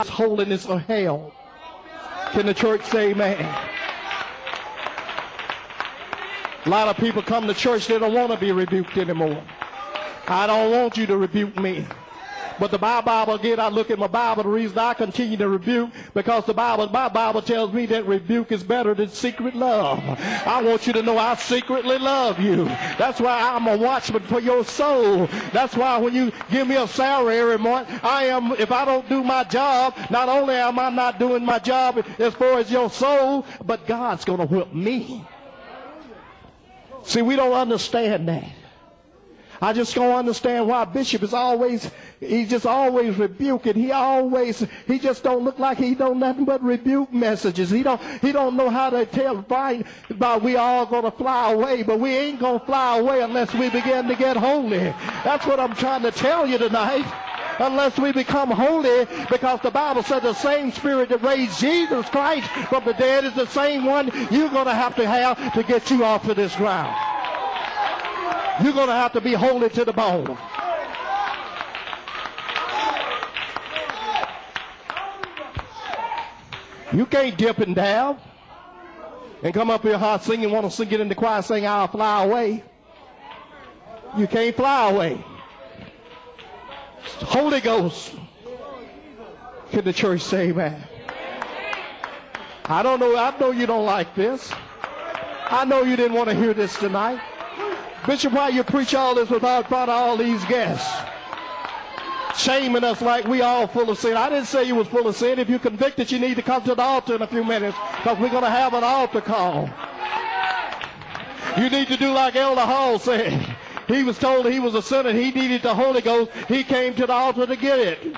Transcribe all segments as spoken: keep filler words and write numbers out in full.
holiness or hell. Can the church say amen? A lot of people come to church, they don't want to be rebuked anymore. I don't want you to rebuke me. But the Bible, again, I look at my Bible, the reason I continue to rebuke, because the Bible, my Bible tells me that rebuke is better than secret love. I want you to know I secretly love you. That's why I'm a watchman for your soul. That's why when you give me a salary every month, I am, if I don't do my job, not only am I not doing my job as far as your soul, but God's going to whip me. See, we don't understand that. I just don't understand why Bishop is always, he just always rebuking. He always, he just don't look like he don't nothing but rebuke messages. He don't, he don't know how to tell right about we all going to fly away, but we ain't going to fly away unless we begin to get holy. That's what I'm trying to tell you tonight. Unless we become holy, because the Bible said the same spirit that raised Jesus Christ from the dead is the same one you're going to have to have to get you off of this ground. You're going to have to be holy to the bone. You can't dip and dab and come up here hard singing, want to sing it in the choir, sing, I'll fly away. You can't fly away. Holy Ghost. Can the church say amen? I don't know. I know you don't like this. I know you didn't want to hear this tonight. Bishop, why you preach all this without brought all these guests? Shaming us like we all full of sin. I didn't say you was full of sin. If you're convicted, you need to come to the altar in a few minutes, because we're going to have an altar call. You need to do like Elder Hall said. He was told he was a sinner. He needed the Holy Ghost. He came to the altar to get it.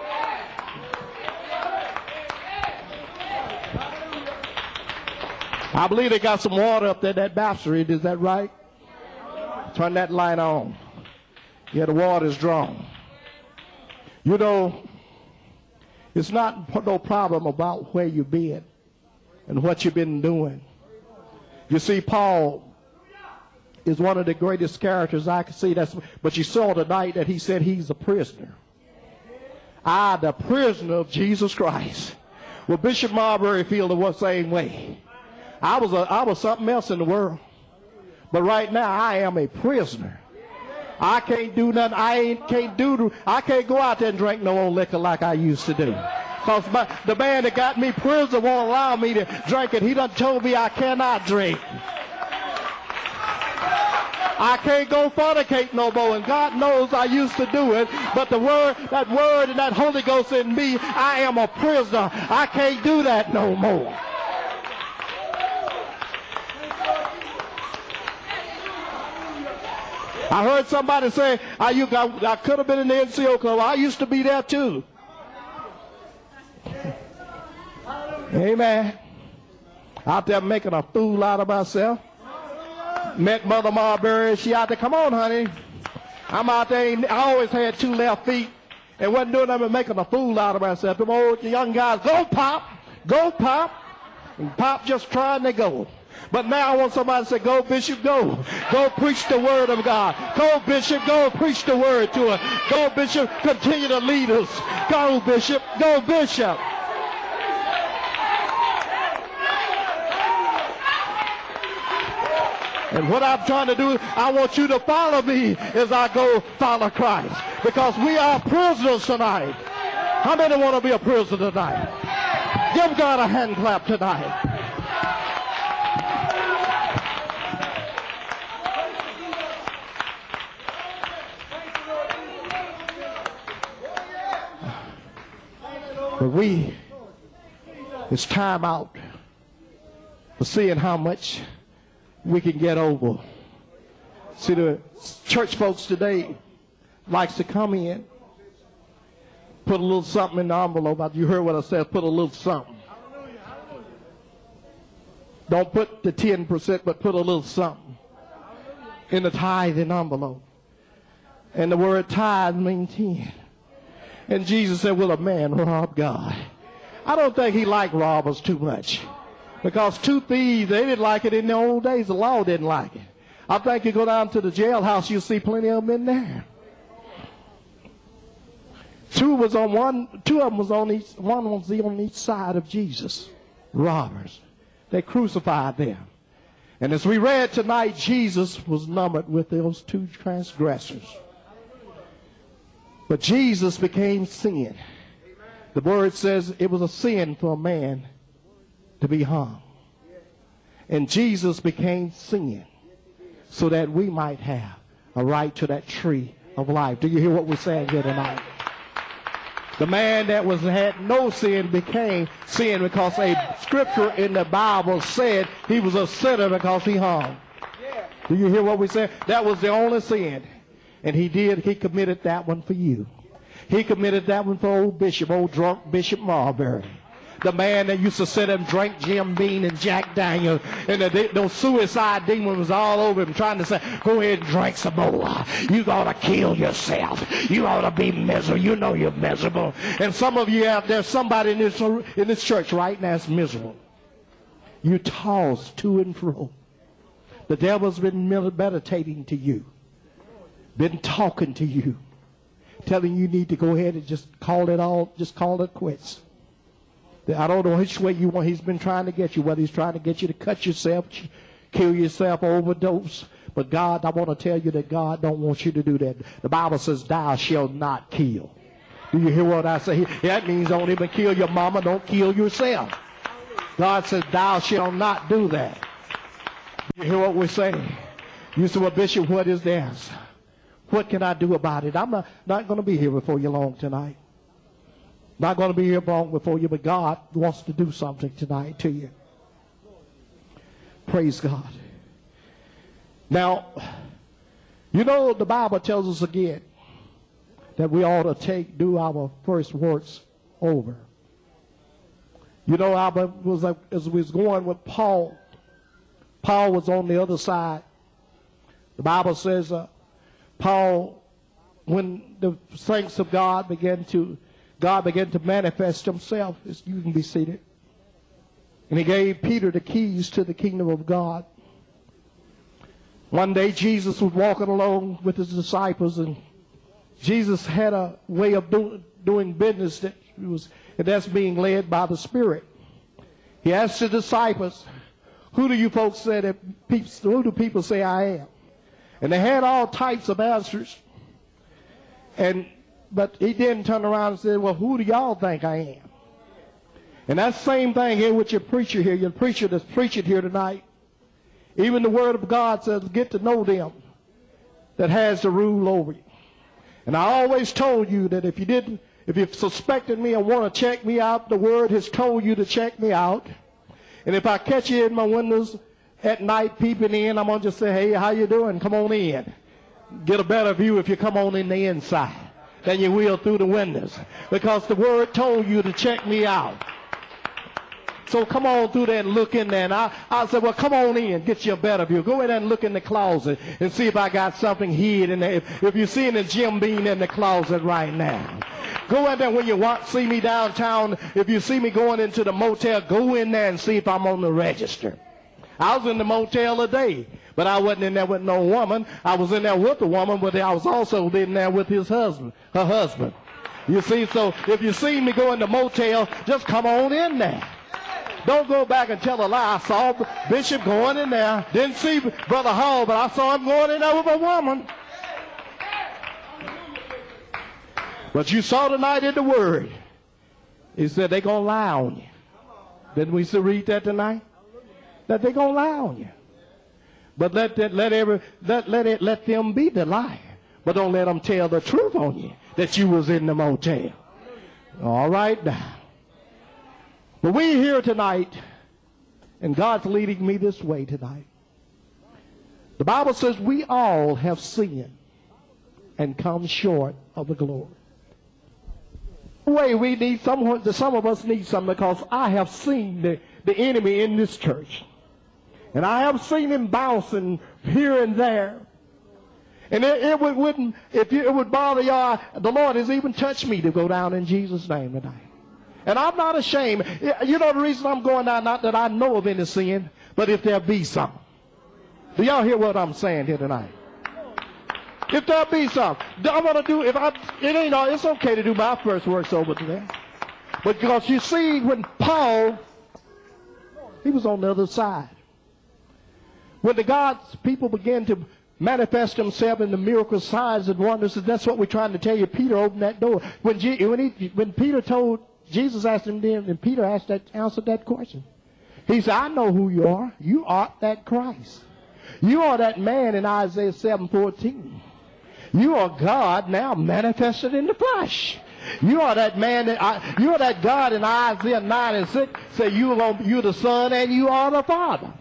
I believe they got some water up there, that baptistry. Is that right? Turn that light on. Yeah, the water's drawn. You know, it's not no problem about where you've been and what you've been doing. You see, Paul is one of the greatest characters I can see. That's, but you saw tonight that he said he's a prisoner. I, the prisoner of Jesus Christ. Well, Bishop Marbury feel the same way. I was, a, I was something else in the world. But right now, I am a prisoner. I can't do nothing. I ain't, can't do, I can't go out there and drink no old liquor like I used to do. Because the man that got me prisoner won't allow me to drink it. He done told me I cannot drink. I can't go fornicate no more, and God knows I used to do it, but the word, that word and that Holy Ghost in me, I am a prisoner. I can't do that no more. I heard somebody say, I, I, I could have been in the N C O club. I used to be there too. Amen. Out there making a fool out of myself. Met Mother Marbury. She out there, come on, honey. I'm out there. I always had two left feet and wasn't doing nothing but making a fool out of myself. Them old young guys, go Pop, go Pop. And Pop just trying to go. But now I want somebody to say, go Bishop, go. Go preach the word of God. Go Bishop, go preach the word to her. Go Bishop, continue to lead us. Go Bishop, go Bishop. And what I'm trying to do, I want you to follow me as I go follow Christ. Because we are prisoners tonight. How many want to be a prisoner tonight? Give God a hand clap tonight. But we, it's time out for seeing how much we can get over. See, the church folks today likes to come in, put a little something in the envelope. You heard what I said, put a little something. Don't put the ten percent, but put a little something in the tithing envelope. And the word tithe means ten. And Jesus said, will a man rob God? I don't think he liked robbers too much. Because two thieves, they didn't like it in the old days. The law didn't like it. I think you go down to the jailhouse, you'll see plenty of them in there. Two was on one, two of them was on each, one was on each side of Jesus. Robbers. They crucified them. And as we read tonight, Jesus was numbered with those two transgressors. But Jesus became sin. The word says it was a sin for a man to be hung. And Jesus became sin so that we might have a right to that tree of life. Do you hear what we're saying here tonight? The man that was had no sin became sin because a scripture in the Bible said he was a sinner because he hung. Do you hear what we said? That was the only sin. And he did, he committed that one for you. He committed that one for old Bishop, old drunk Bishop Marbury. The man that used to sit and drink Jim Beam and Jack Daniels, and the, those suicide demons was all over him trying to say, go ahead and drink some more. You ought to kill yourself. You ought to be miserable. You know you're miserable. And some of you out there, somebody in this, in this church right now is miserable. You toss to and fro. The devil's been meditating to you, been talking to you, telling you need to go ahead and just call it all, just call it quits. I don't know which way you want. He's been trying to get you, whether he's trying to get you to cut yourself, kill yourself, overdose. But God, I want to tell you that God don't want you to do that. The Bible says, thou shalt not kill. Do you hear what I say? That means don't even kill your mama, don't kill yourself. God says, thou shalt not do that. You hear what we're saying? You say, well, Bishop, what is the answer? What can I do about it? I'm not, not going to be here before you long tonight. Not going to be here long before you, but God wants to do something tonight to you. Praise God. Now, you know the Bible tells us again that we ought to take, do our first works over. You know, I was like, as we was going with Paul, Paul was on the other side. The Bible says, uh, Paul, when the saints of God began to God began to manifest himself. You can be seated. And he gave Peter the keys to the kingdom of God. One day Jesus was walking along with his disciples, and Jesus had a way of do, doing business that was, and that's being led by the Spirit. He asked the disciples, who do you folks say that people, who do people say I am? And they had all types of answers. And But he didn't turn around and say, well, who do y'all think I am? And that same thing here with your preacher here, your preacher that's preaching here tonight. Even the Word of God says, get to know them that has the rule over you. And I always told you that if you didn't, if you suspected me and want to check me out, the Word has told you to check me out. And if I catch you in my windows at night peeping in, I'm going to just say, hey, how you doing? Come on in. Get a better view if you come on in the inside than you will through the windows, because the Word told you to check me out. So come on through there and look in there. And I, I said, well, come on in, get you a better view. Go in there and look in the closet and see if I got something hid in there. If, if you're seeing a Jim Beam in the closet right now, go in there when you want, see me downtown. If you see me going into the motel, go in there and see if I'm on the register. I was in the motel today, but I wasn't in there with no woman. I was in there with a woman, but I was also in there with his husband, her husband. You see, so if you see me go in the motel, just come on in there. Don't go back and tell a lie. I saw Bishop going in there. Didn't see Brother Hall, but I saw him going in there with a woman. But you saw tonight in the Word, he said they're going to lie on you. Didn't we read that tonight? That they're going to lie on you. But let that, let every, let, let it, let them be the liar. But don't let them tell the truth on you that you was in the motel. All right now. But we're here tonight, and God's leading me this way tonight. The Bible says we all have sinned and come short of the glory. Way we need someone, some of us need something, because I have seen the, the enemy in this church. And I have seen him bouncing here and there. And it, it would, wouldn't, if you, it would bother y'all, the Lord has even touched me to go down in Jesus' name tonight. And I'm not ashamed. You know the reason I'm going down, not that I know of any sin, but if there be some. Do y'all hear what I'm saying here tonight? If there be some, I want to do, if I, it ain't all, it's okay to do my first works over there. But because you see, when Paul, he was on the other side. When the God's people began to manifest themselves in the miracles, signs, and wonders, and that's what we're trying to tell you. Peter opened that door. When, G, when, he, when Peter told, Jesus asked him then, and Peter asked that, answered that question. He said, I know who you are. You are that Christ. You are that man in Isaiah seven fourteen. You are God now manifested in the flesh. You are that man, that I, you are that God in Isaiah nine and six. Say you are, you're the Son and you are the Father.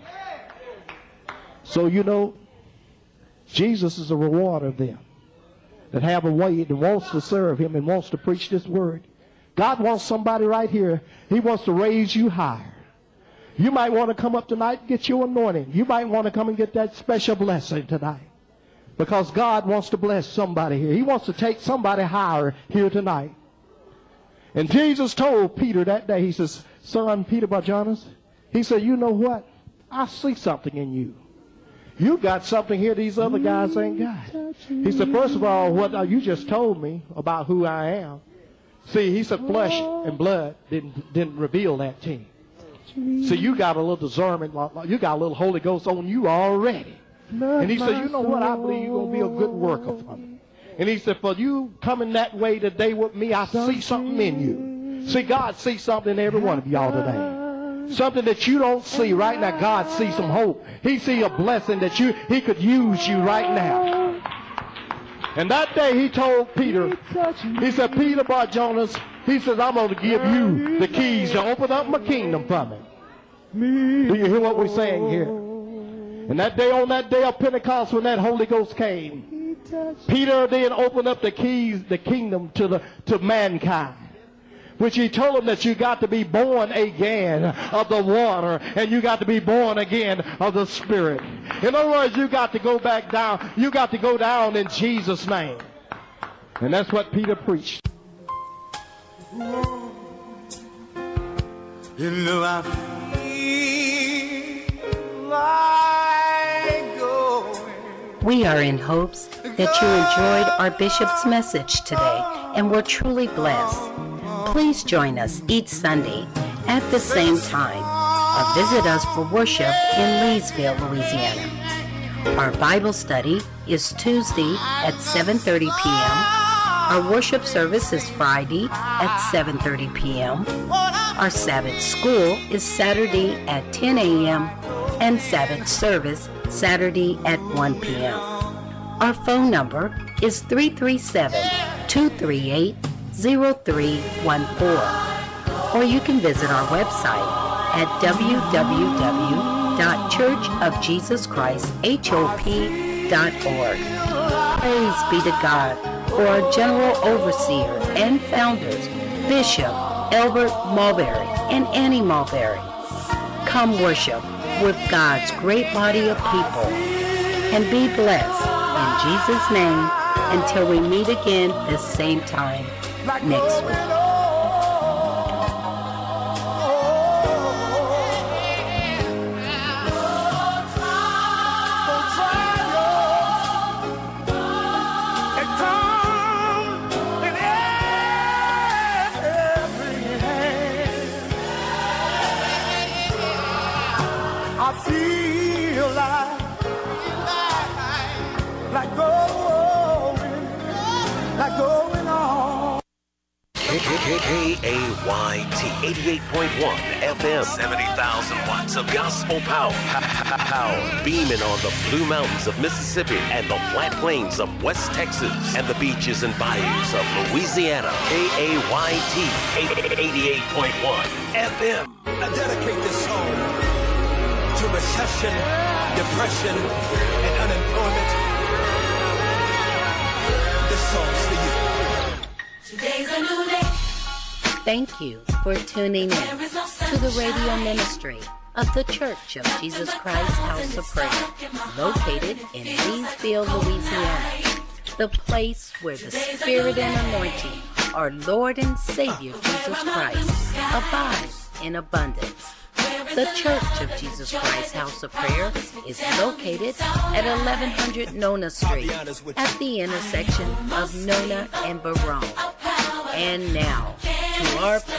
So you know, Jesus is a rewarder of them that have a way that wants to serve him and wants to preach this word. God wants somebody right here. He wants to raise you higher. You might want to come up tonight and get your anointing. You might want to come and get that special blessing tonight. Because God wants to bless somebody here. He wants to take somebody higher here tonight. And Jesus told Peter that day, he says, son, Peter Barjonas, he said, you know what? I see something in you. You got something here these other guys ain't got. He said, first of all, what you just told me about who I am. See, he said flesh and blood didn't, didn't reveal that to you. See, you got a little discernment, you got a little Holy Ghost on you already. And he said, you know what? I believe you're going to be a good worker for me. And he said, for you coming that way today with me, I see something in you. See, God sees something in every one of y'all today. Something that you don't see right now. God sees some hope. He sees a blessing that you he could use you right now. And that day he told Peter, he said, Peter Barjonas, he says, I'm going to give you the keys to open up my kingdom for me. Do you hear what we're saying here? And that day, on that day of Pentecost, when that Holy Ghost came, Peter then opened up the keys, the kingdom to the to mankind, which he told them that you got to be born again of the water, and you got to be born again of the Spirit. In other words, you got to go back down. You got to go down in Jesus' name, and that's what Peter preached. You know I feel like We are in hopes that you enjoyed our Bishop's message today and were truly blessed. Please join us each Sunday at the same time or visit us for worship in Leesville, Louisiana. Our Bible study is Tuesday at seven thirty p.m. Our worship service is Friday at seven thirty p.m. Our Sabbath school is Saturday at ten a.m. and Sabbath service Saturday at one p.m. Our phone number is three three seven, two three eight, zero three one four. Or you can visit our website at w w w dot church of jesus christ hop dot org. Praise be to God for our General Overseer and founders, Bishop Albert Mulberry and Annie Mulberry. Come worship with God's great body of people and be blessed in Jesus' name until we meet again this same time next week. K A Y T eighty-eight point one F M, seventy thousand watts of gospel power. Power beaming on the Blue Mountains of Mississippi and the flat plains of West Texas and the beaches and bayous of Louisiana. K A Y T eighty-eight point one F M. I dedicate this song to recession, depression, and unemployment. This song's for you. Today's a new day. Thank you for tuning in to the radio ministry of the Church of Jesus Christ House of Prayer, located in Leesville, Louisiana, the place where the Spirit and anointing, our Lord and Savior Jesus Christ, abides in abundance. The Church of Jesus Christ House of Prayer is located at eleven hundred Nona Street at the intersection of Nona and Barone. And now, to our